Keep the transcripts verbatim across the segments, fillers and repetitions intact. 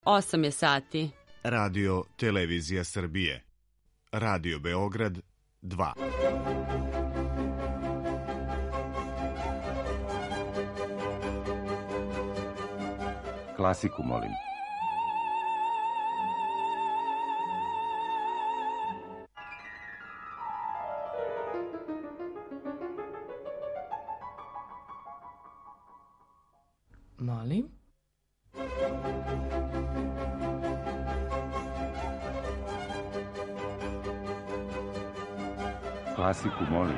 osam je sati. Radio Televizija Srbije. Radio Beograd dva. Klasiku, molim. Molim? Klasiku, molim.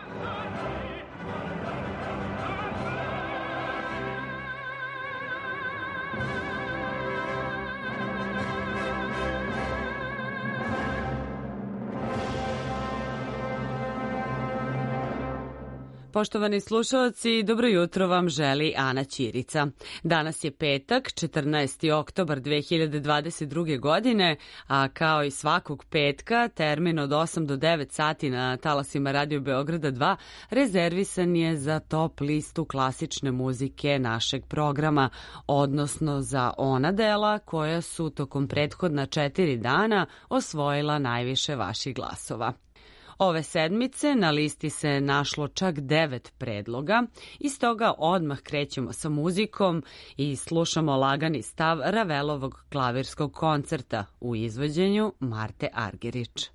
Poštovani slušalci, dobro jutro vam želi Ana Ćirica. Danas je petak, četrnaesti oktobar dve hiljade dvadeset druge. godine, a kao i svakog petka, termin od osam do devet sati na talasima Radio Beograda dva rezervisan je za top listu klasične muzike našeg programa, odnosno za ona dela koja su tokom prethodna četiri dana osvojila najviše vaših glasova. Ove sedmice na listi se našlo čak devet predloga i stoga odmah krećemo sa muzikom i slušamo lagani stav Ravelovog klavirskog koncerta u izvođenju Marte Argerić.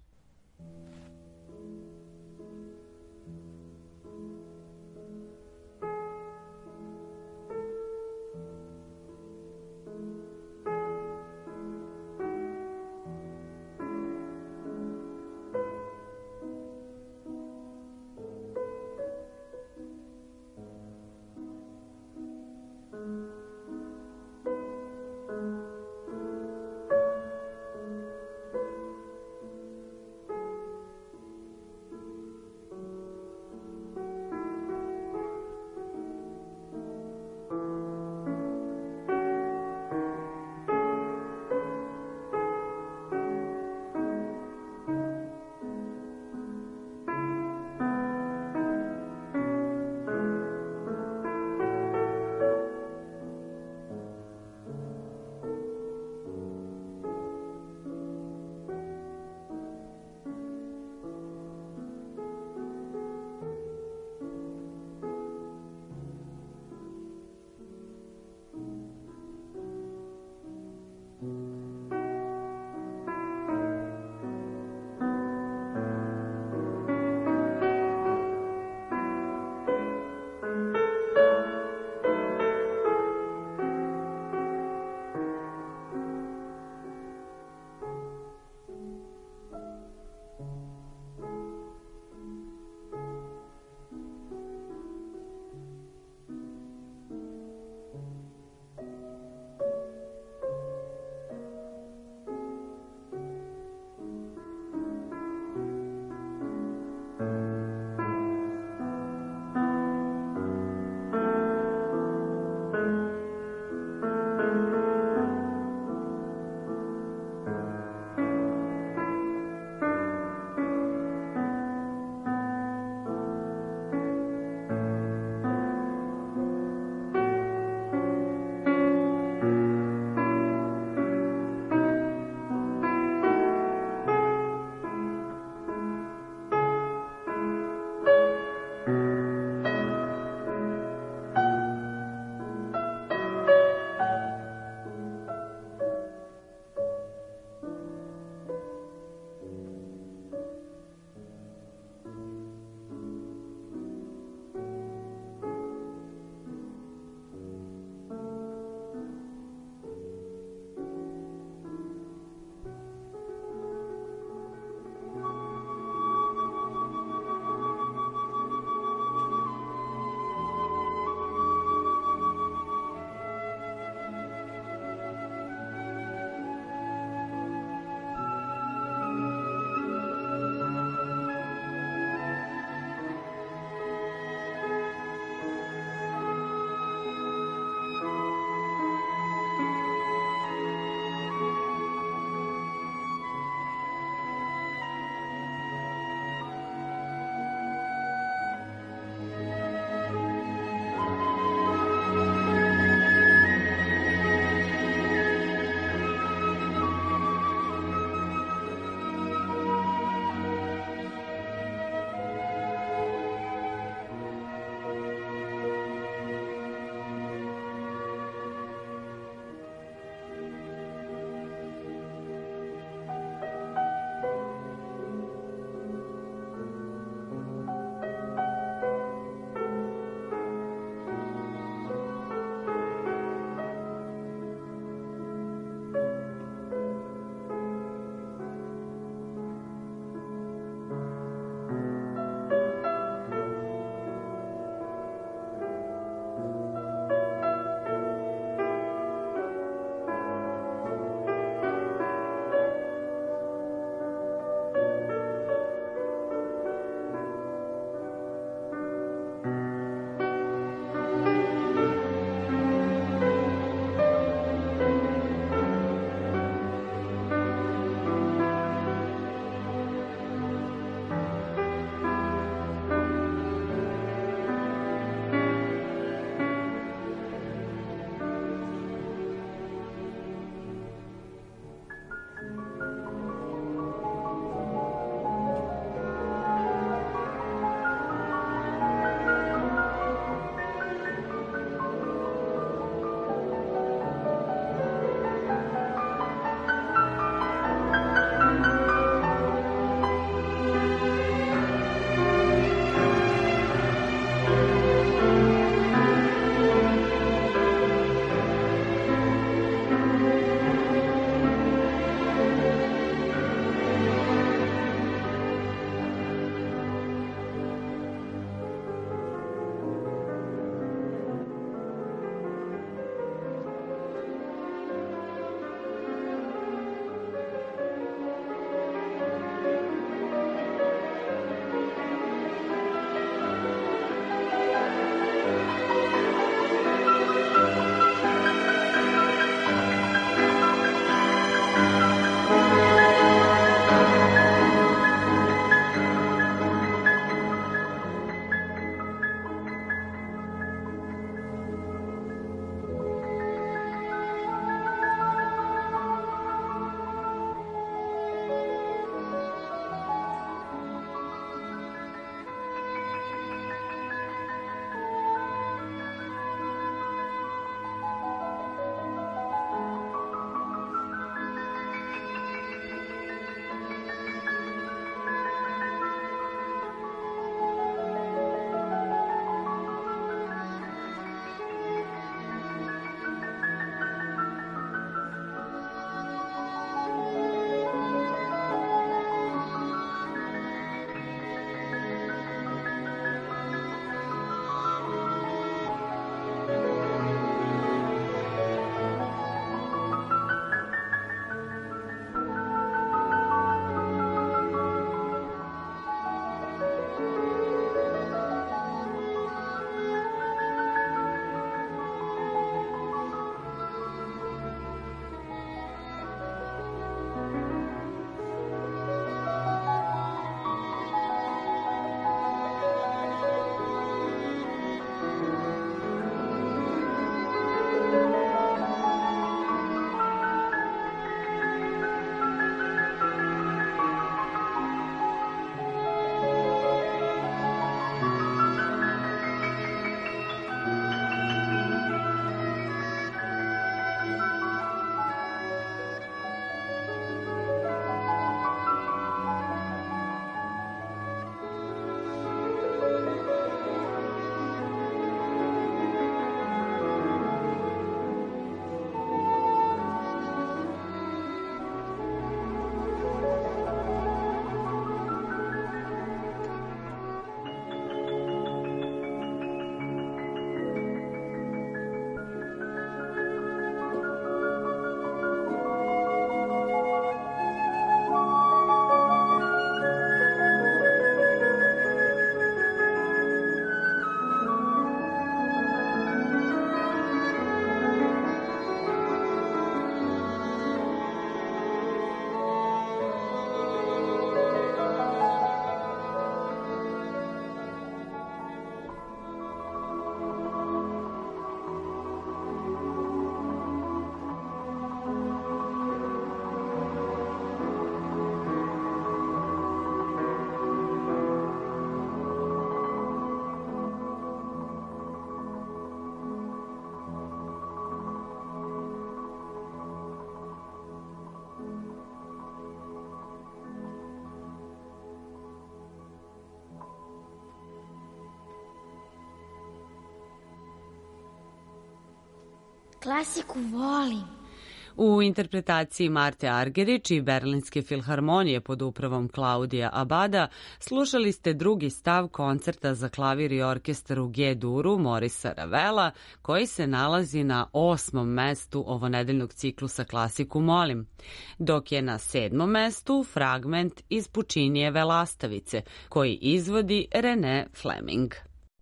Klasiku volim. U interpretaciji Marte Argerich i Berlinske filharmonije pod upravom Klaudija Abada slušali ste drugi stav koncerta za klavir i orkestar u G-duru Morisa Ravela, koji se nalazi na osmom mestu ovonedeljnog ciklusa Klasiku molim, dok je na sedmom mestu fragment iz Pučinijeve Lastavice, koji izvodi René Fleming.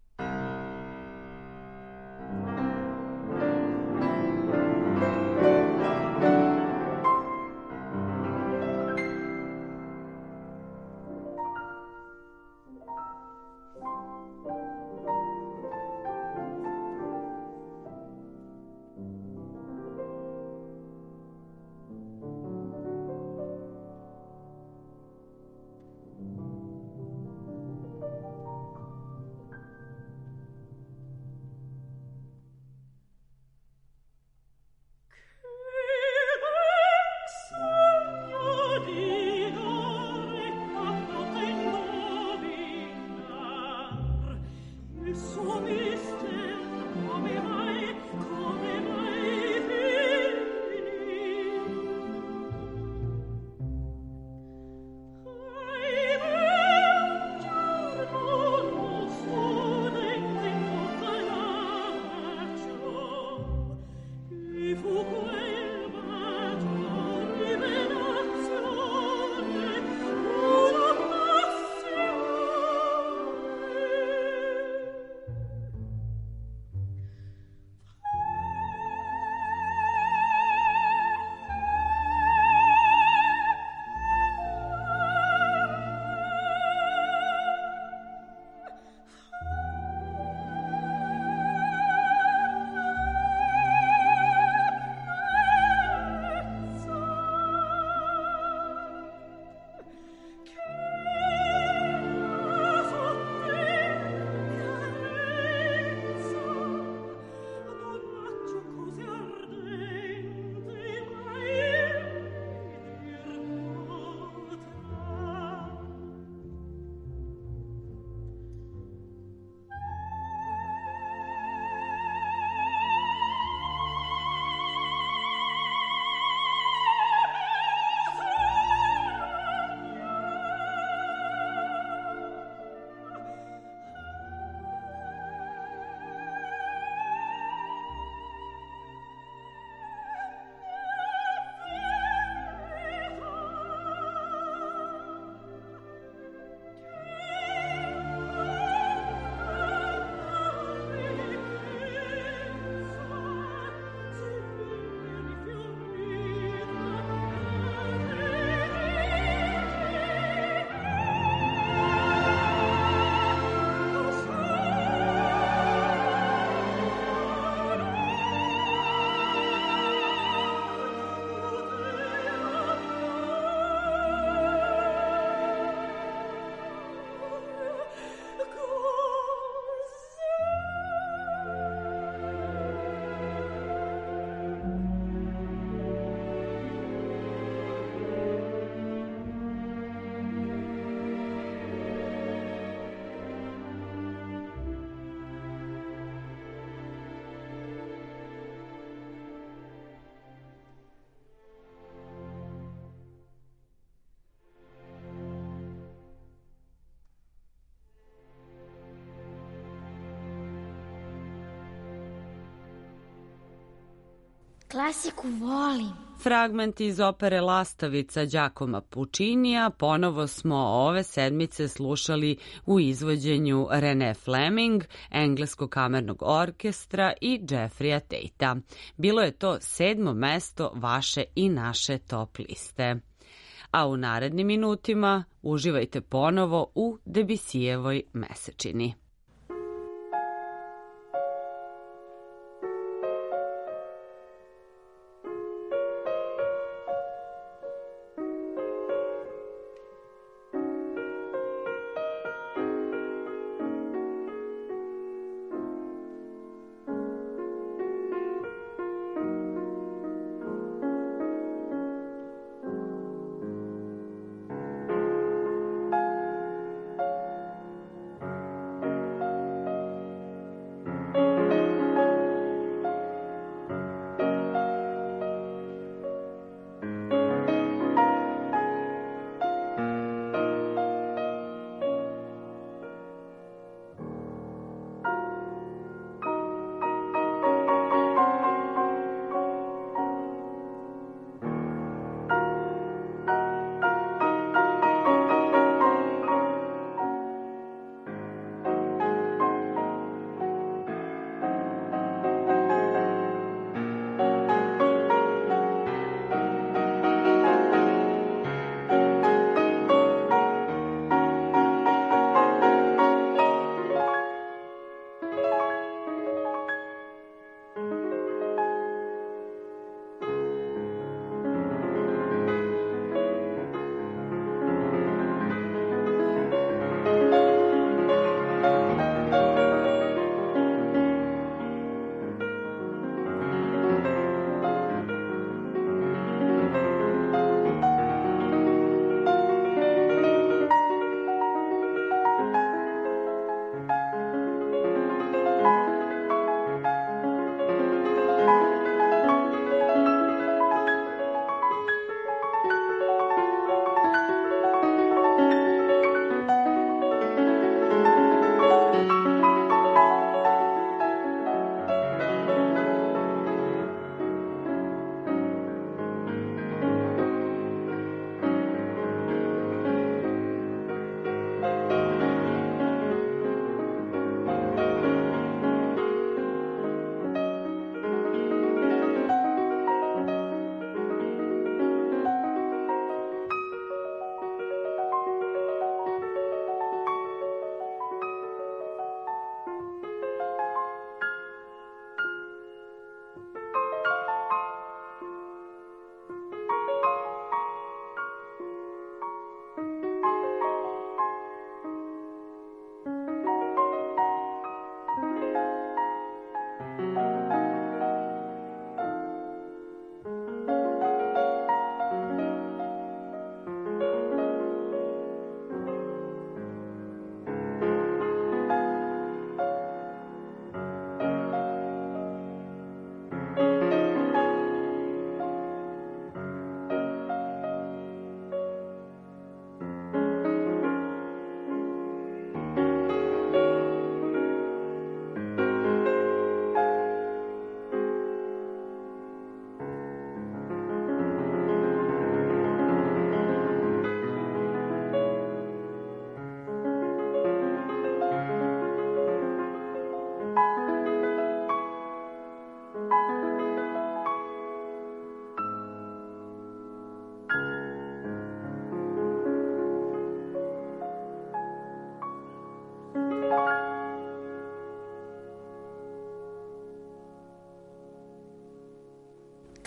Klasiku volim. Fragment iz opere Lastavica Giacomo Puccinija ponovo smo ove sedmice slušali u izvođenju René Fleming, engleskog kamernog orkestra i Jeffreya Tatea. Bilo je to sedmo mesto vaše i naše top liste. A u narednim minutima uživajte ponovo u Debussijevoj Mesečini. Thank you.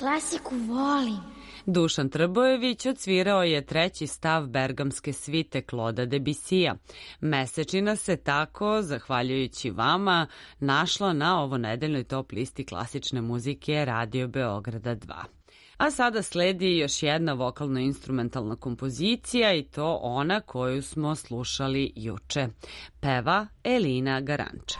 Klasiku volim. Dušan Trbojević odsvirao je treći stav bergamske svite Kloda Debisija. Mesečina se tako, zahvaljujući vama, našla na ovonedeljnoj top listi klasične muzike Radio Beograda dva. A sada sledi još jedna vokalno-instrumentalna kompozicija i to ona koju smo slušali juče. Peva Elina Garanča.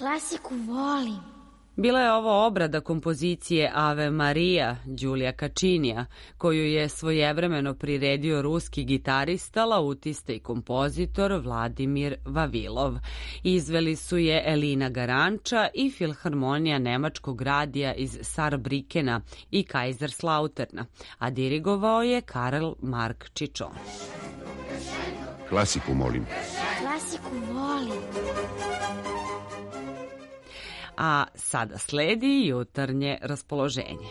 Klasiku volim. Bila je ovo obrada kompozicije Ave Maria Đulija Kačinija, koju je svojevremeno priredio ruski gitarista, lautista i kompozitor Vladimir Vavilov. Izveli su je Elina Garanča i Filharmonija Nemačkog radija iz Saarbrückena i Kaiserslauterna, a dirigovao je Karl Mark Čičon. Klasiku molim. Klasiku volim. A sada sledi jutarnje raspoloženje.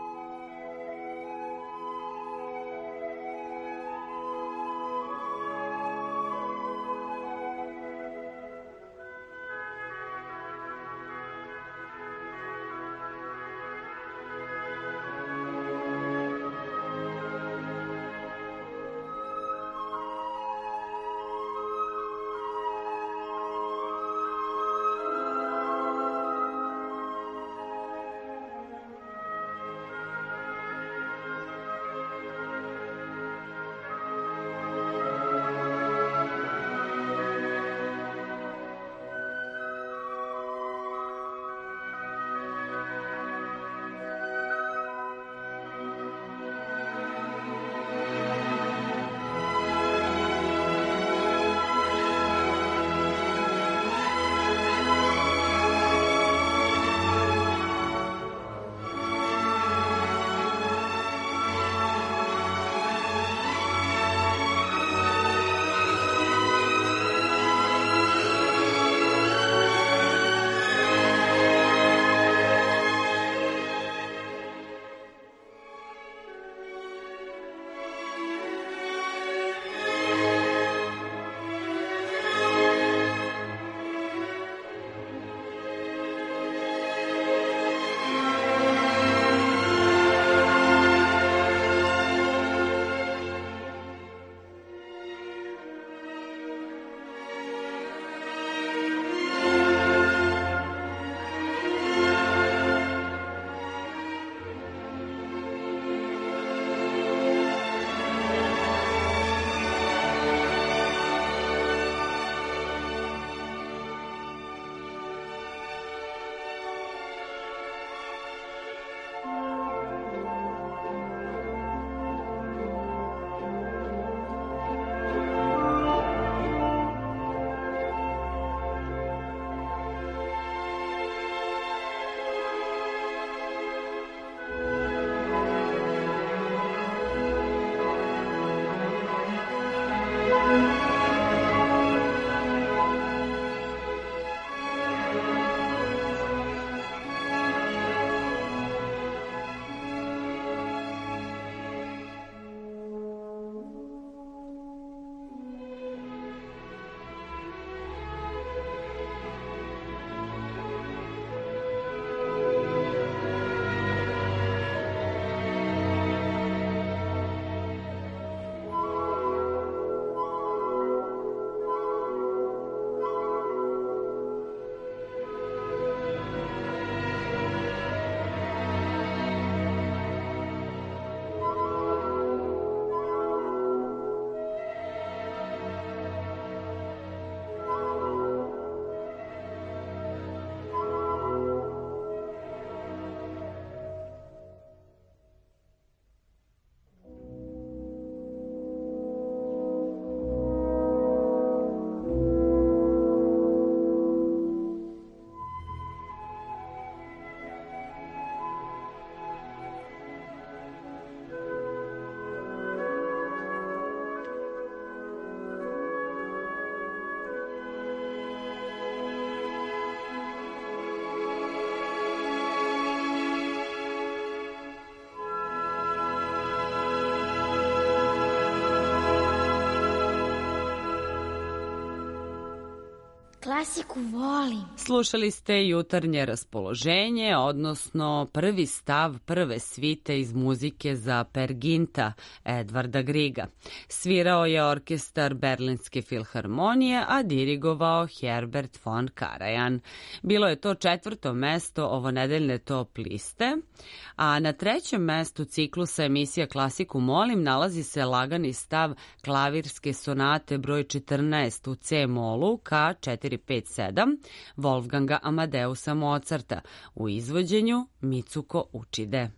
Klasiku volim. Slušali ste jutarnje raspoloženje, odnosno prvi stav prve svite iz muzike za Per Ginta Edvarda Griga. Svirao je orkestar Berlinske filharmonije, a dirigovao Herbert von Karajan. Bilo je to četvrto mesto ovonedeljne top liste, a na trećem mestu ciklusa emisija Klasiku molim nalazi se lagani stav klavirske sonate broj četrnaest u C molu ka četiri četiri pet sedam Wolfganga Amadeusa Mozarta u izvođenju Mitsuko Uchide.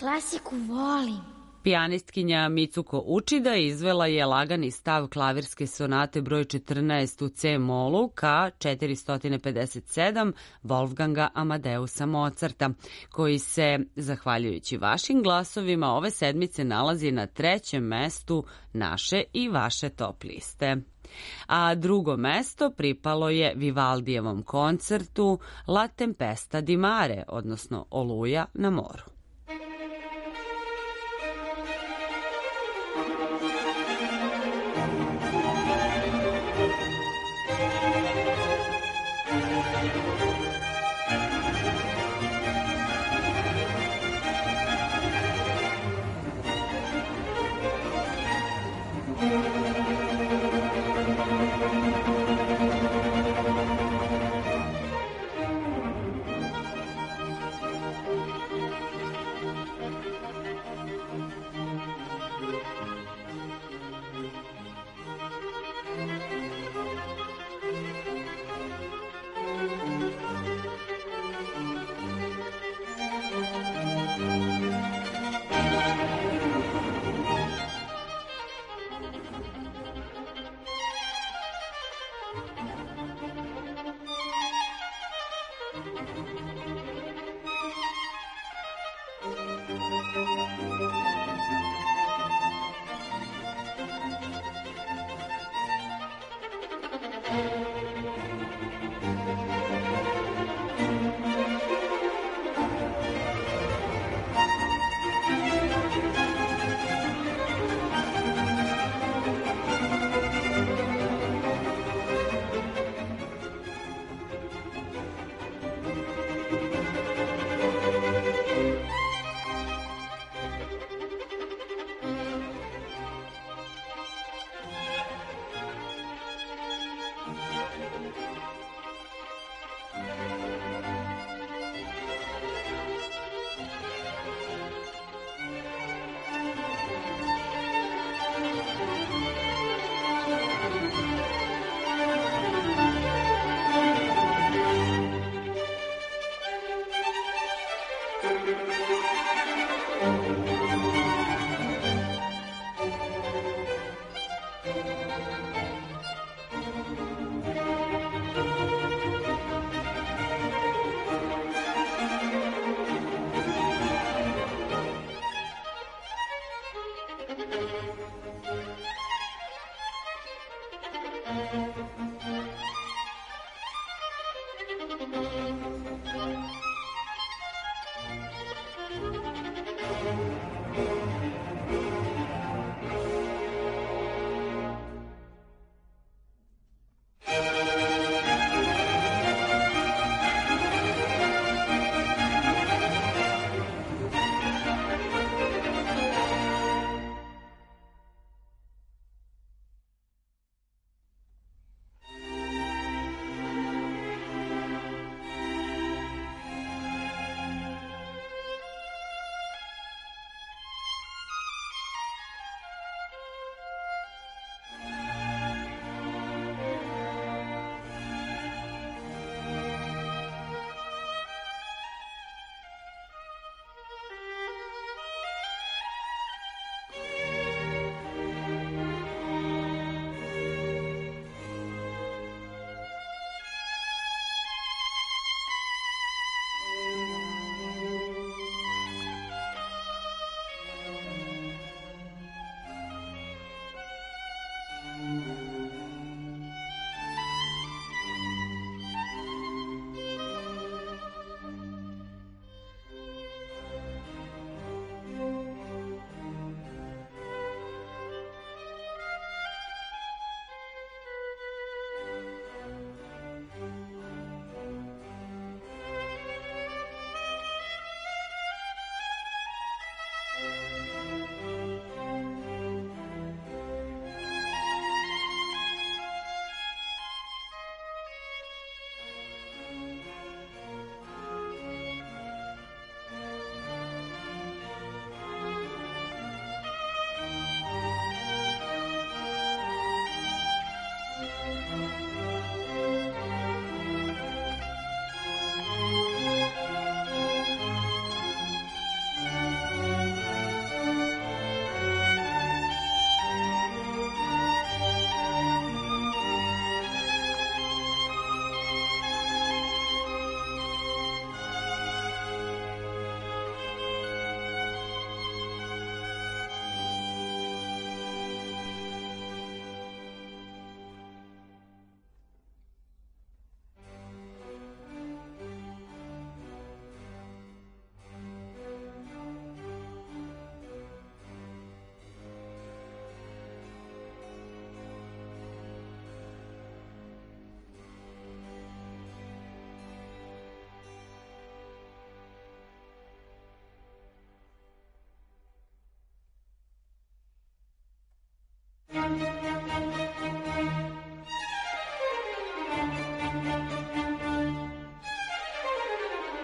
klasiku volim. Pijanistkinja Mitsuko Uchida izvela je lagani stav klavirske sonate broj četrnaest u C-molu ka četiristo pedeset sedam Wolfganga Amadeusa Mozarta, koji se, zahvaljujući vašim glasovima, ove sedmice nalazi na trećem mestu naše i vaše top liste. A drugo mesto pripalo je Vivaldijevom koncertu La Tempesta di Mare, odnosno Oluja na moru.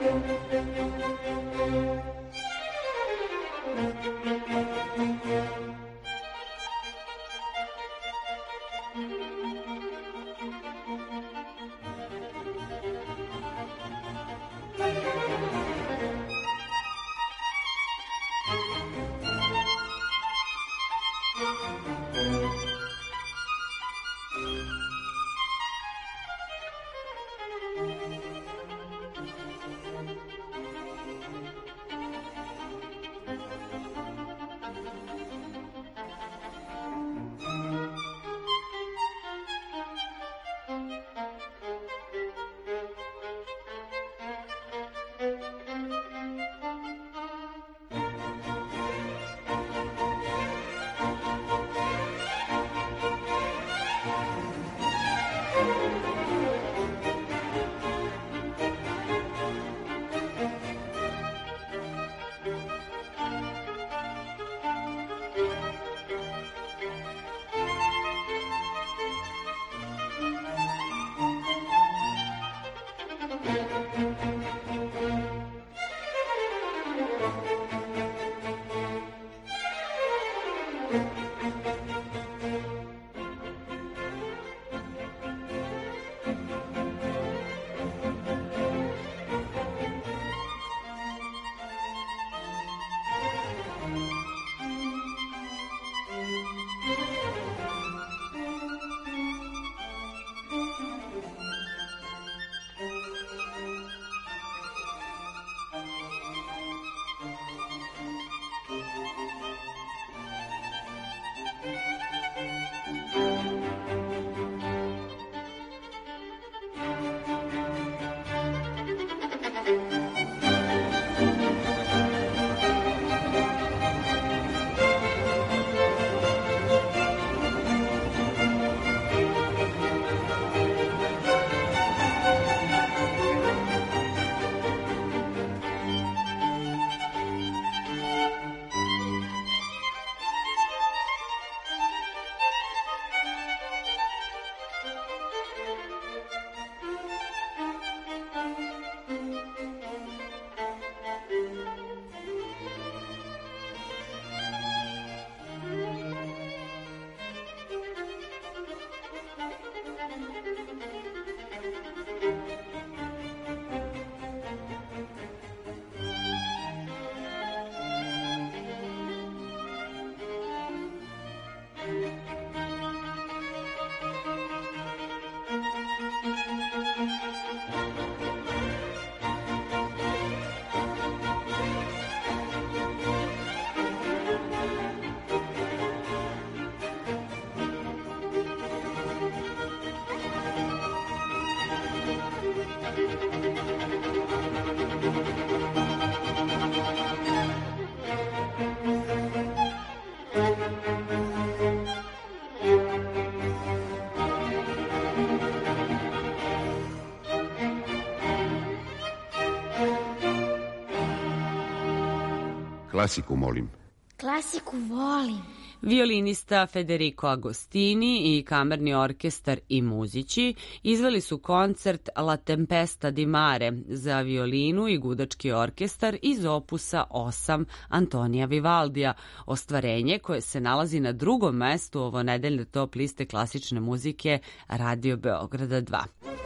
Klasiku, molim. Klasiku volim. Violinista Federico Agostini i kamerni orkestar i muzići izveli su koncert La Tempesta di Mare za violinu i gudački orkestar iz opusa osam Antonija Vivaldija, ostvarenje koje se nalazi na drugom mestu ovonedeljne top liste klasične muzike Radio Beograda dva.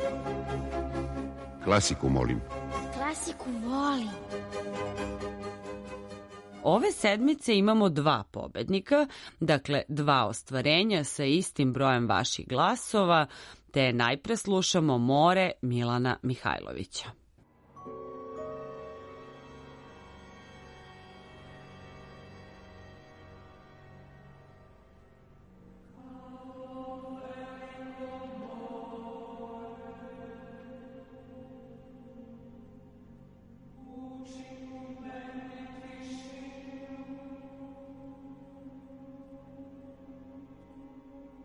Klasiku, molim. Klasiku volim. Ove sedmice imamo dva pobednika, dakle dva ostvarenja sa istim brojem vaših glasova, te najpre slušamo More Milana Mihajlovića.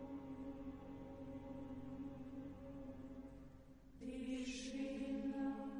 Schwingt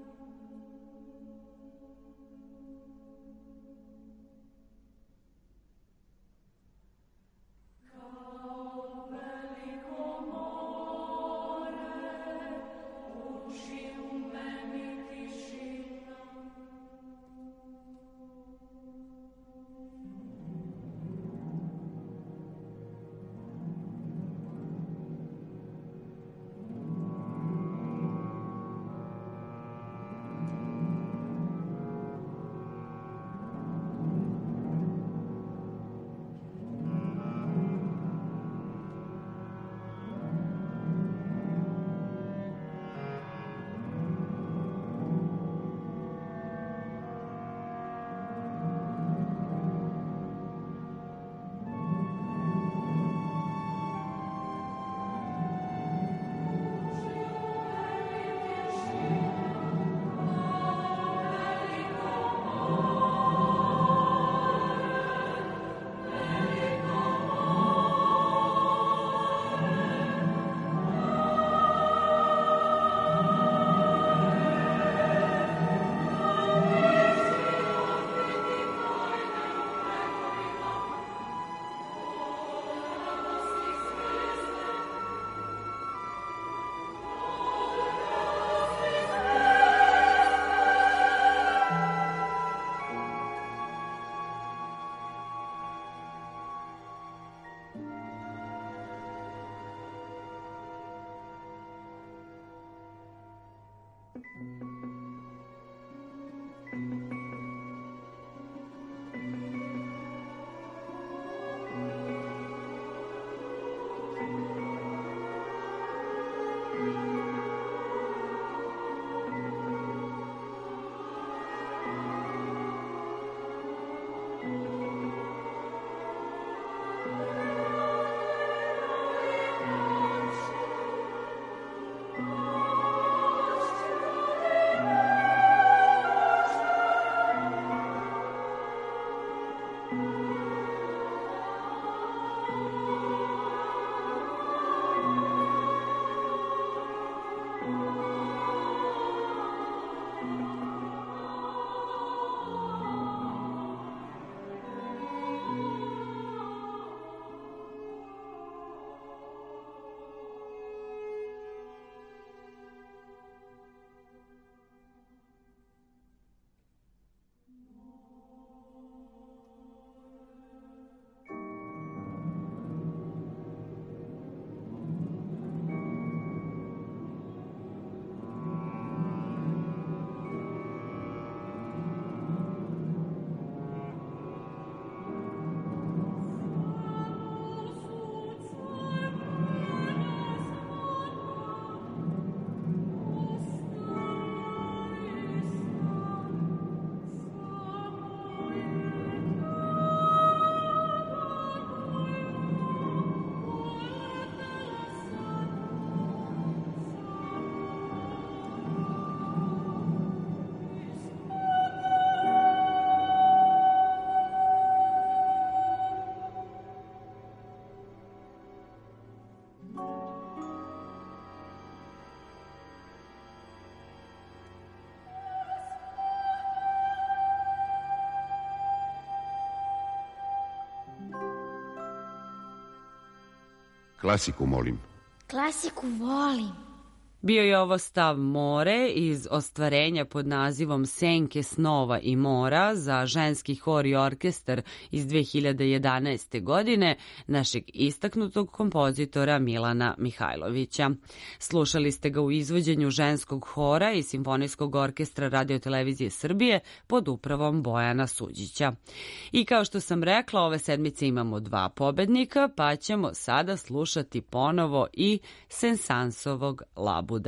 Klasiku, molim. Klasiku volim. Bio je ovo stav More iz ostvarenja pod nazivom Senke snova i mora za ženski hor i orkestar iz dve hiljade jedanaeste. godine našeg istaknutog kompozitora Milana Mihajlovića. Slušali ste ga u izvođenju ženskog hora i simfonijskog orkestra Radio-televizije Srbije pod upravom Bojana Suđića. I kao što sam rekla, ove sedmice imamo dva pobednika, pa ćemo sada slušati ponovo i Sensansovog Labuda.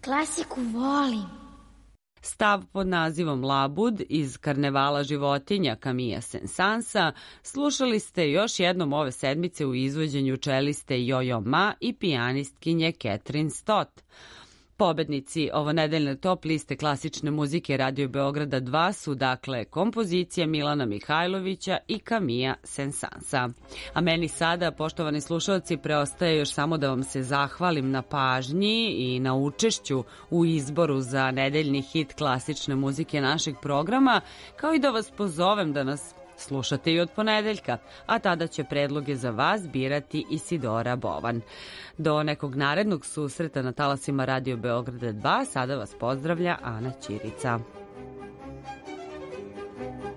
Klasiku volim. Stav pod nazivom Labud iz Karnevala životinja Camilla Saint-Saënsa slušali ste još jednom ove sedmice u izvođenju čeliste Jojo Ma i pijanistkinje Catherine Stott. Pobednici ovonedeljne top liste klasične muzike Radio Beograda dva su dakle kompozicija Milana Mihajlovića i Camilla Saint-Saënsa. A meni sada, poštovani slušalci, preostaje još samo da vam se zahvalim na pažnji i na učešću u izboru za nedeljni hit klasične muzike našeg programa, kao i da vas pozovem da nas slušate i od ponedeljka, a tada će predloge za vas birati Isidora Bovan. Do nekog narednog susreta na talasima Radio Beograda dva, sada vas pozdravlja Ana Ćirica.